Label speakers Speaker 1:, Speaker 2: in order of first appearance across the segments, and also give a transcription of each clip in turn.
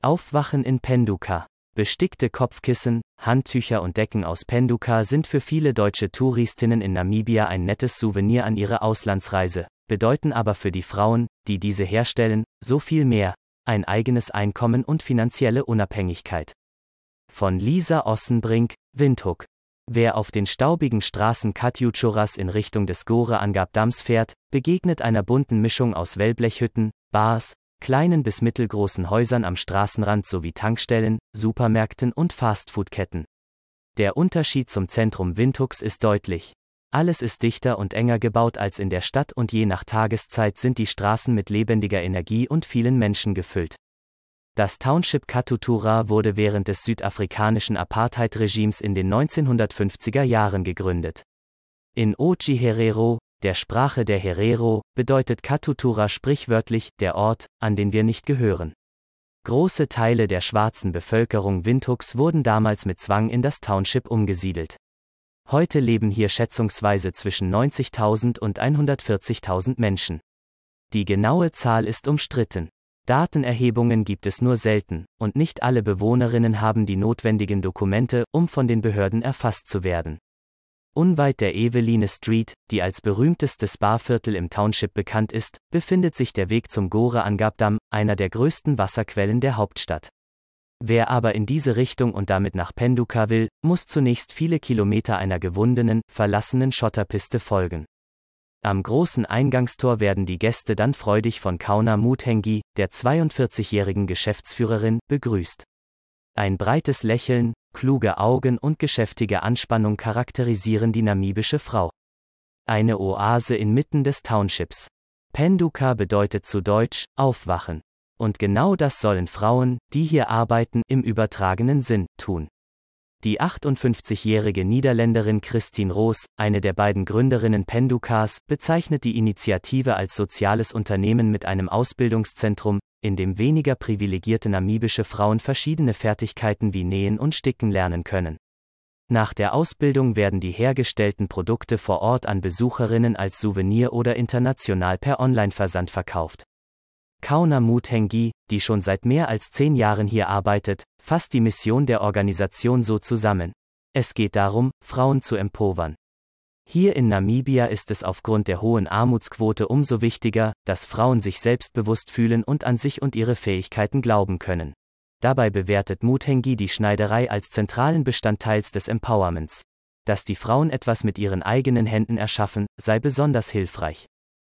Speaker 1: Aufwachen in Penduka. Bestickte Kopfkissen, Handtücher und Decken aus Penduka sind für viele deutsche Touristinnen in Namibia ein nettes Souvenir an ihre Auslandsreise, bedeuten aber für die Frauen, die diese herstellen, so viel mehr: ein eigenes Einkommen und finanzielle Unabhängigkeit. Von Lisa Ossenbrink, Windhoek. Wer auf den staubigen Straßen Katjuchoras in Richtung des Gore-Angab-Damms fährt, begegnet einer bunten Mischung aus Wellblechhütten, Bars, kleinen bis mittelgroßen Häusern am Straßenrand sowie Tankstellen, Supermärkten und Fastfood-Ketten. Der Unterschied zum Zentrum Windhoeks ist deutlich. Alles ist dichter und enger gebaut als in der Stadt und je nach Tageszeit sind die Straßen mit lebendiger Energie und vielen Menschen gefüllt. Das Township Katutura wurde während des südafrikanischen Apartheid-Regimes in den 1950er Jahren gegründet. In Otjiherero, der Sprache der Herero, bedeutet Katutura sprichwörtlich der Ort, an den wir nicht gehören. Große Teile der schwarzen Bevölkerung Windhoeks wurden damals mit Zwang in das Township umgesiedelt. Heute leben hier schätzungsweise zwischen 90.000 und 140.000 Menschen. Die genaue Zahl ist umstritten. Datenerhebungen gibt es nur selten, und nicht alle Bewohnerinnen haben die notwendigen Dokumente, um von den Behörden erfasst zu werden. Unweit der Eveline Street, die als berühmtestes Barviertel im Township bekannt ist, befindet sich der Weg zum Gore-Angab-Damm, einer der größten Wasserquellen der Hauptstadt. Wer aber in diese Richtung und damit nach Penduka will, muss zunächst viele Kilometer einer gewundenen, verlassenen Schotterpiste folgen. Am großen Eingangstor werden die Gäste dann freudig von Kauna Muthengi, der 42-jährigen Geschäftsführerin, begrüßt. Ein breites Lächeln, kluge Augen und geschäftige Anspannung charakterisieren die namibische Frau. Eine Oase inmitten des Townships. Penduka bedeutet zu Deutsch Aufwachen. Und genau das sollen Frauen, die hier arbeiten, im übertragenen Sinn tun. Die 58-jährige Niederländerin Christine Roos, eine der beiden Gründerinnen Pendukas, bezeichnet die Initiative als soziales Unternehmen mit einem Ausbildungszentrum, in dem weniger privilegierte namibische Frauen verschiedene Fertigkeiten wie Nähen und Sticken lernen können. Nach der Ausbildung werden die hergestellten Produkte vor Ort an Besucherinnen als Souvenir oder international per Online-Versand verkauft. Kauna Muthengi, die schon seit mehr als 10 Jahren hier arbeitet, fasst die Mission der Organisation so zusammen: Es geht darum, Frauen zu empowern. Hier in Namibia ist es aufgrund der hohen Armutsquote umso wichtiger, dass Frauen sich selbstbewusst fühlen und an sich und ihre Fähigkeiten glauben können. Dabei bewertet Muthengi die Schneiderei als zentralen Bestandteil des Empowerments. Dass die Frauen etwas mit ihren eigenen Händen erschaffen, sei besonders hilfreich.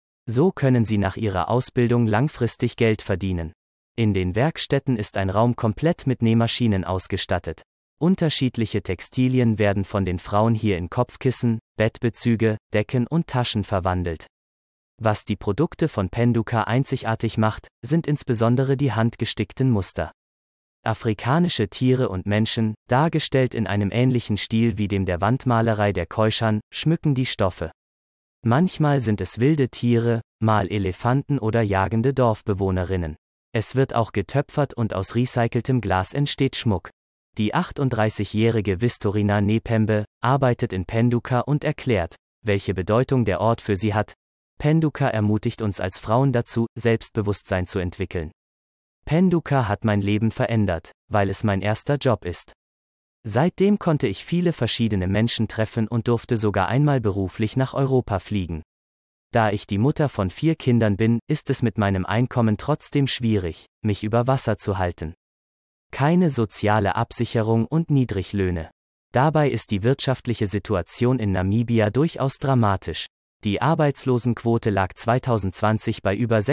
Speaker 1: So können sie nach ihrer Ausbildung langfristig Geld verdienen. In den Werkstätten ist ein Raum komplett mit Nähmaschinen ausgestattet. Unterschiedliche Textilien werden von den Frauen hier in Kopfkissen, Bettbezüge, Decken und Taschen verwandelt. Was die Produkte von Penduka einzigartig macht, sind insbesondere die handgestickten Muster. Afrikanische Tiere und Menschen, dargestellt in einem ähnlichen Stil wie dem der Wandmalerei der Khoisan, schmücken die Stoffe. Manchmal sind es wilde Tiere, mal Elefanten oder jagende Dorfbewohnerinnen. Es wird auch getöpfert und aus recyceltem Glas entsteht Schmuck. Die 38-jährige Vistorina Nepembe arbeitet in Penduka und erklärt, welche Bedeutung der Ort für sie hat. Penduka ermutigt uns als Frauen dazu, Selbstbewusstsein zu entwickeln. Penduka hat mein Leben verändert, weil es mein erster Job ist. Seitdem konnte ich viele verschiedene Menschen treffen und durfte sogar einmal beruflich nach Europa fliegen. Da ich die Mutter von 4 Kindern bin, ist es mit meinem Einkommen trotzdem schwierig, mich über Wasser zu halten. Keine soziale Absicherung und Niedriglöhne. Dabei ist die wirtschaftliche Situation in Namibia durchaus dramatisch. Die Arbeitslosenquote lag 2020 bei über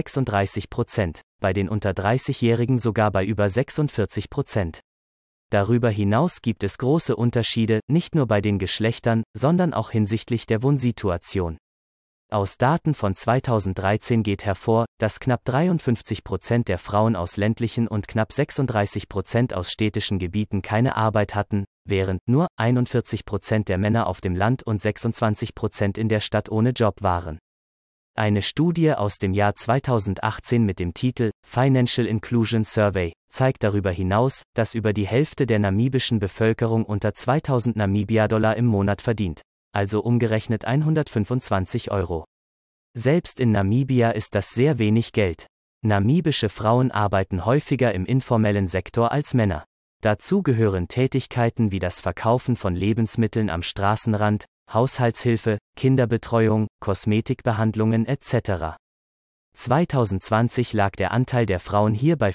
Speaker 1: 36%, bei den unter 30-Jährigen sogar bei über 46%. Darüber hinaus gibt es große Unterschiede, nicht nur bei den Geschlechtern, sondern auch hinsichtlich der Wohnsituation. Aus Daten von 2013 geht hervor, dass knapp 53% der Frauen aus ländlichen und knapp 36% aus städtischen Gebieten keine Arbeit hatten, während nur 41% der Männer auf dem Land und 26% in der Stadt ohne Job waren. Eine Studie aus dem Jahr 2018 mit dem Titel Financial Inclusion Survey zeigt darüber hinaus, dass über die Hälfte der namibischen Bevölkerung unter 2000 Namibia-Dollar im Monat verdient, also umgerechnet 125 Euro. Selbst in Namibia ist das sehr wenig Geld. Namibische Frauen arbeiten häufiger im informellen Sektor als Männer. Dazu gehören Tätigkeiten wie das Verkaufen von Lebensmitteln am Straßenrand, Haushaltshilfe, Kinderbetreuung, Kosmetikbehandlungen etc. 2020 lag der Anteil der Frauen hier bei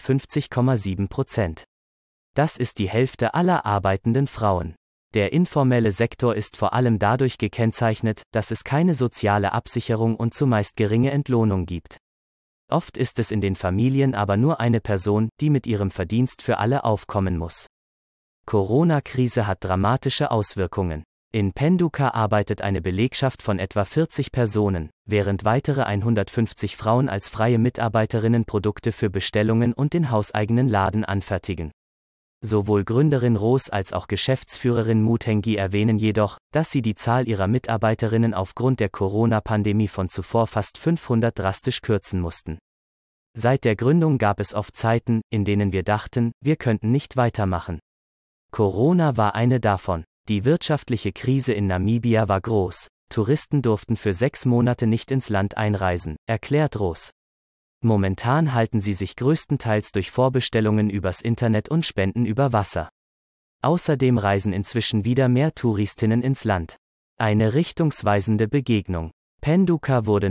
Speaker 1: 50,7%. Das ist die Hälfte aller arbeitenden Frauen. Der informelle Sektor ist vor allem dadurch gekennzeichnet, dass es keine soziale Absicherung und zumeist geringe Entlohnung gibt. Oft ist es in den Familien aber nur eine Person, die mit ihrem Verdienst für alle aufkommen muss. Corona-Krise hat dramatische Auswirkungen. In Penduka arbeitet eine Belegschaft von etwa 40 Personen, während weitere 150 Frauen als freie Mitarbeiterinnen Produkte für Bestellungen und den hauseigenen Laden anfertigen. Sowohl Gründerin Ros als auch Geschäftsführerin Muthengi erwähnen jedoch, dass sie die Zahl ihrer Mitarbeiterinnen aufgrund der Corona-Pandemie von zuvor fast 500 drastisch kürzen mussten. Seit der Gründung gab es oft Zeiten, in denen wir dachten, wir könnten nicht weitermachen. Corona war eine davon. Die wirtschaftliche Krise in Namibia war groß. Touristen durften für 6 Monate nicht ins Land einreisen, erklärt Ros. Momentan halten sie sich größtenteils durch Vorbestellungen übers Internet und Spenden über Wasser. Außerdem reisen inzwischen wieder mehr Touristinnen ins Land. Eine richtungsweisende Begegnung. Penduka wurde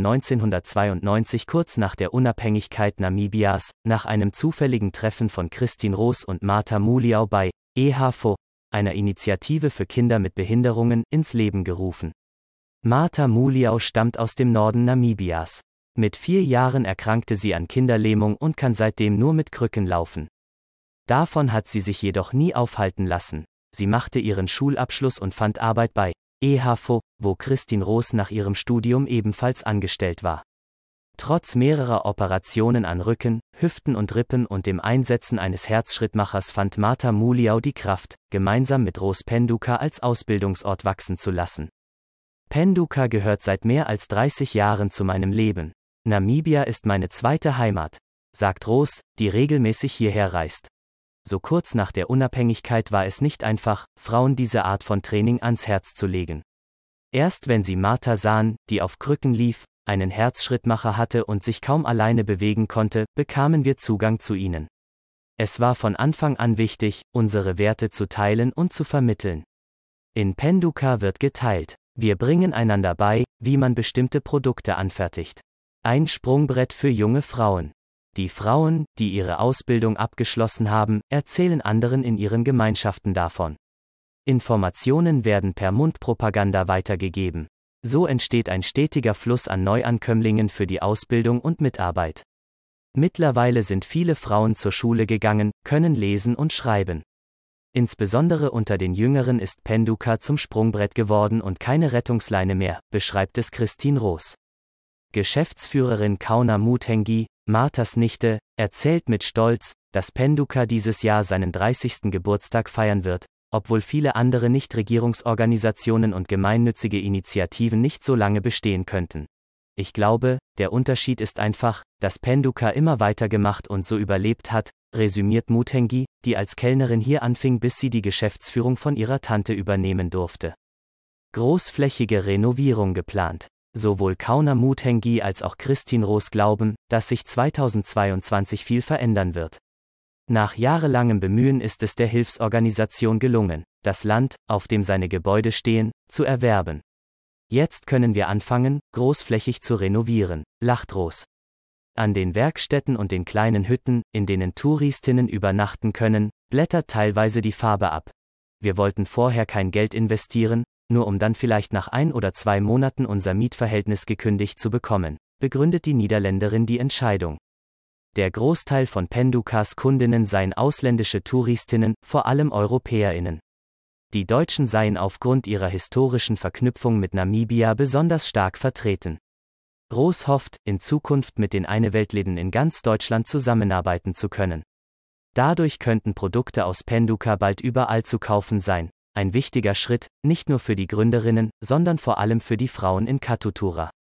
Speaker 1: 1992 kurz nach der Unabhängigkeit Namibias, nach einem zufälligen Treffen von Christine Ros und Martha Muliau bei EHFO, einer Initiative für Kinder mit Behinderungen, ins Leben gerufen. Martha Muliau stammt aus dem Norden Namibias. Mit 4 Jahren erkrankte sie an Kinderlähmung und kann seitdem nur mit Krücken laufen. Davon hat sie sich jedoch nie aufhalten lassen. Sie machte ihren Schulabschluss und fand Arbeit bei EHFO, wo Christine Ros nach ihrem Studium ebenfalls angestellt war. Trotz mehrerer Operationen an Rücken, Hüften und Rippen und dem Einsetzen eines Herzschrittmachers fand Martha Muliau die Kraft, gemeinsam mit Ros Penduka als Ausbildungsort wachsen zu lassen. Penduka gehört seit mehr als 30 Jahren zu meinem Leben. Namibia ist meine zweite Heimat, sagt Ros, die regelmäßig hierher reist. So kurz nach der Unabhängigkeit war es nicht einfach, Frauen diese Art von Training ans Herz zu legen. Erst wenn sie Martha sahen, die auf Krücken lief, einen Herzschrittmacher hatte und sich kaum alleine bewegen konnte, bekamen wir Zugang zu ihnen. Es war von Anfang an wichtig, unsere Werte zu teilen und zu vermitteln. In Penduka wird geteilt. Wir bringen einander bei, wie man bestimmte Produkte anfertigt. Ein Sprungbrett für junge Frauen. Die Frauen, die ihre Ausbildung abgeschlossen haben, erzählen anderen in ihren Gemeinschaften davon. Informationen werden per Mundpropaganda weitergegeben. So entsteht ein stetiger Fluss an Neuankömmlingen für die Ausbildung und Mitarbeit. Mittlerweile sind viele Frauen zur Schule gegangen, können lesen und schreiben. Insbesondere unter den Jüngeren ist Penduka zum Sprungbrett geworden und keine Rettungsleine mehr, beschreibt es Christine Ros. Geschäftsführerin Kauna Muthengi, Marthas Nichte, erzählt mit Stolz, dass Penduka dieses Jahr seinen 30. Geburtstag feiern wird, obwohl viele andere Nichtregierungsorganisationen und gemeinnützige Initiativen nicht so lange bestehen könnten. Ich glaube, der Unterschied ist einfach, dass Penduka immer weitergemacht und so überlebt hat, resümiert Muthengi, die als Kellnerin hier anfing, bis sie die Geschäftsführung von ihrer Tante übernehmen durfte. Großflächige Renovierung geplant. Sowohl Kauna Muthengi als auch Christine Ros glauben, dass sich 2022 viel verändern wird. Nach jahrelangem Bemühen ist es der Hilfsorganisation gelungen, das Land, auf dem seine Gebäude stehen, zu erwerben. Jetzt können wir anfangen, großflächig zu renovieren, lacht Ros. An den Werkstätten und den kleinen Hütten, in denen Touristinnen übernachten können, blättert teilweise die Farbe ab. Wir wollten vorher kein Geld investieren, nur um dann vielleicht nach 1 oder 2 Monaten unser Mietverhältnis gekündigt zu bekommen, begründet die Niederländerin die Entscheidung. Der Großteil von Pendukas Kundinnen seien ausländische Touristinnen, vor allem EuropäerInnen. Die Deutschen seien aufgrund ihrer historischen Verknüpfung mit Namibia besonders stark vertreten. Ros hofft, in Zukunft mit den Eine-Welt-Läden in ganz Deutschland zusammenarbeiten zu können. Dadurch könnten Produkte aus Penduka bald überall zu kaufen sein. Ein wichtiger Schritt, nicht nur für die Gründerinnen, sondern vor allem für die Frauen in Katutura.